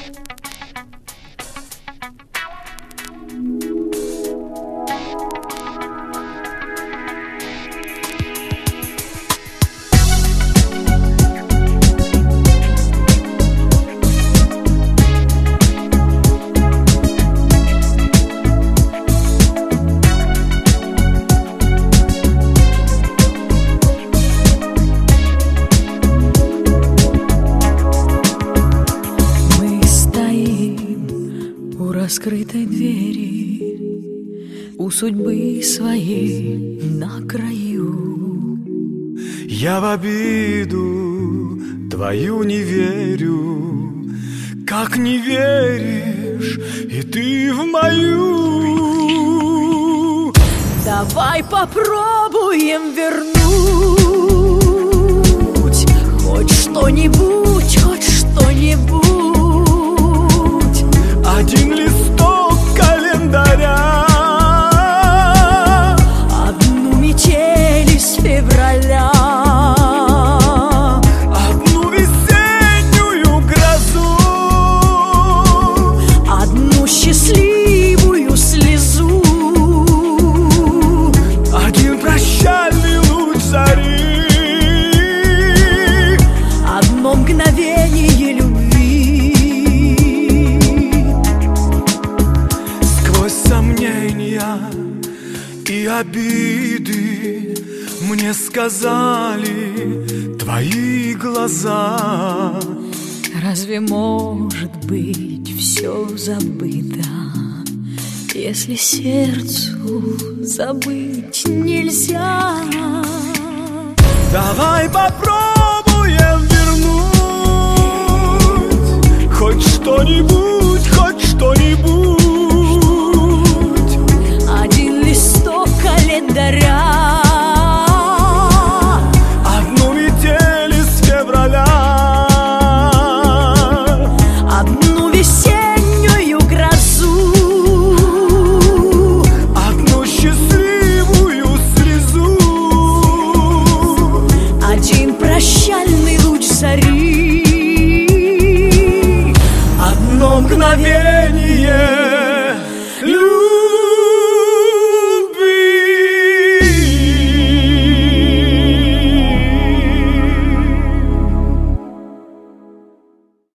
Раскрытой двери у судьбы своей на краю. Я в обиду твою не верю, как не веришь и ты в мою. Давай попробуем вернуть хоть что-нибудь, хоть что-нибудь. Один листок календаря, одну метель из февраля, одну весеннюю грозу, одну счастливую слезу, один прощальный луч зари, одно мгновение любви. И обиды мне сказали твои глаза. Разве может быть все забыто, если сердцу забыть нельзя? Давай попробуем